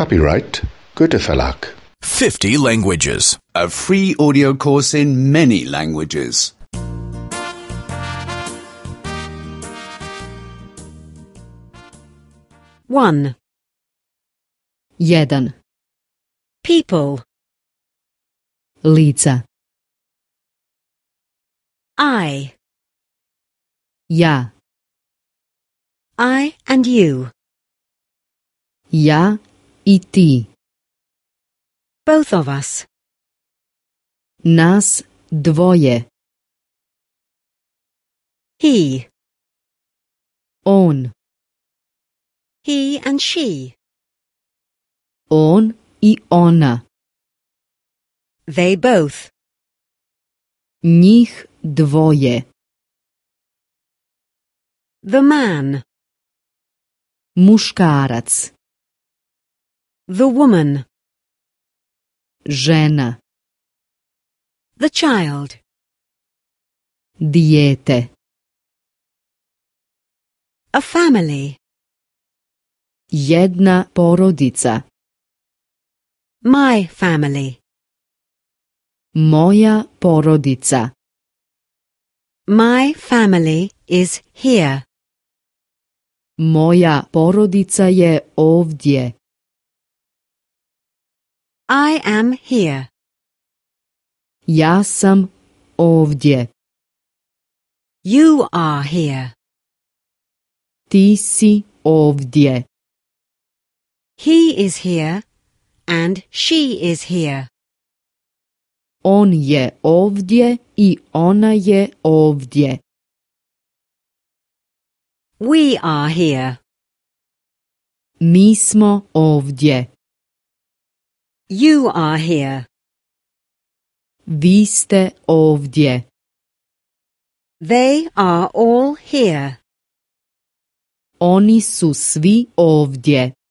Copyright Goethe Verlag. 50 languages. A free audio course in many languages. 1. People. Lica. I. Ja. I and you. Ja I ti. Both of us. Nas dvoje. He. On. He and she. On I ona. They both. Njih dvoje. The man. Muškarac. The woman. Žena. The child. Dijete. A family. Jedna porodica. My family. Moja porodica. My family is here. Moja porodica je ovdje. I am here. Ja sam ovdje. You are here. Ti si ovdje. He is here and she is here. On je ovdje I ona je ovdje. We are here. Mi smo ovdje. You are here. Vi ste ovdje. They are all here. Oni su svi ovdje.